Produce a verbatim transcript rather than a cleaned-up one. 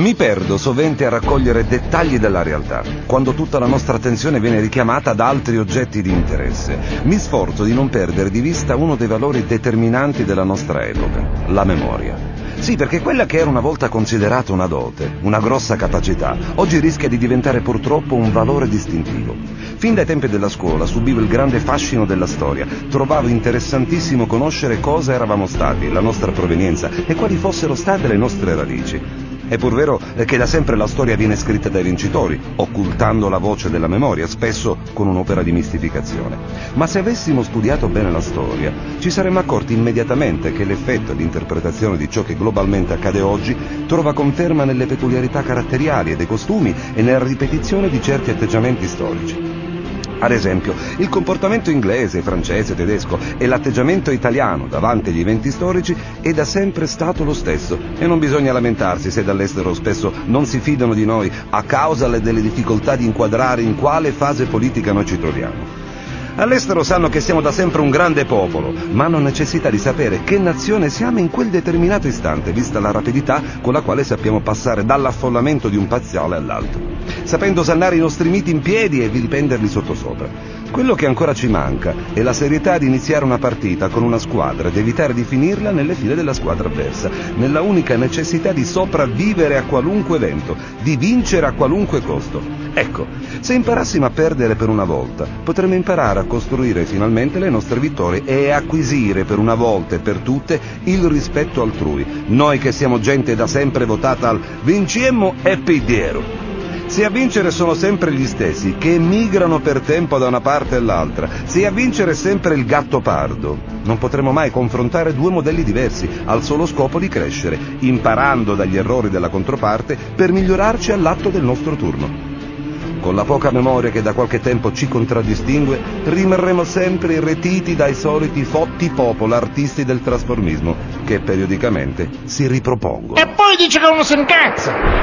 Mi perdo sovente a raccogliere dettagli della realtà, quando tutta la nostra attenzione viene richiamata da altri oggetti di interesse. Mi sforzo di non perdere di vista uno dei valori determinanti della nostra epoca, la memoria. Sì, perché quella che era una volta considerata una dote, una grossa capacità, oggi rischia di diventare purtroppo un valore distintivo. Fin dai tempi della scuola subivo il grande fascino della storia. Trovavo interessantissimo conoscere cosa eravamo stati, la nostra provenienza e quali fossero state le nostre radici. È pur vero che da sempre la storia viene scritta dai vincitori, occultando la voce della memoria, spesso con un'opera di mistificazione. Ma se avessimo studiato bene la storia, ci saremmo accorti immediatamente che l'effetto di interpretazione di ciò che globalmente accade oggi trova conferma nelle peculiarità caratteriali e dei costumi e nella ripetizione di certi atteggiamenti storici. Ad esempio, il comportamento inglese, francese, tedesco e l'atteggiamento italiano davanti agli eventi storici è da sempre stato lo stesso e non bisogna lamentarsi se dall'estero spesso non si fidano di noi a causa delle difficoltà di inquadrare in quale fase politica noi ci troviamo. All'estero sanno che siamo da sempre un grande popolo, ma hanno necessità di sapere che nazione siamo in quel determinato istante, vista la rapidità con la quale sappiamo passare dall'affollamento di un piazzale all'altro, sapendo osannare i nostri miti in piedi e vilipenderli sottosopra. Quello che ancora ci manca è la serietà di iniziare una partita con una squadra ed evitare di finirla nelle file della squadra avversa, nella unica necessità di sopravvivere a qualunque evento, di vincere a qualunque costo. Ecco, se imparassimo a perdere per una volta, potremmo imparare a costruire finalmente le nostre vittorie e acquisire per una volta e per tutte il rispetto altrui, noi che siamo gente da sempre votata al vinciemmo e pidiero. Se a vincere sono sempre gli stessi, che migrano per tempo da una parte all'altra, se a vincere è sempre il gatto pardo, non potremo mai confrontare due modelli diversi, al solo scopo di crescere, imparando dagli errori della controparte per migliorarci all'atto del nostro turno. Con la poca memoria che da qualche tempo ci contraddistingue, rimarremo sempre irretiti dai soliti fotti popolartisti del trasformismo, che periodicamente si ripropongono. E poi dice che uno si incazza!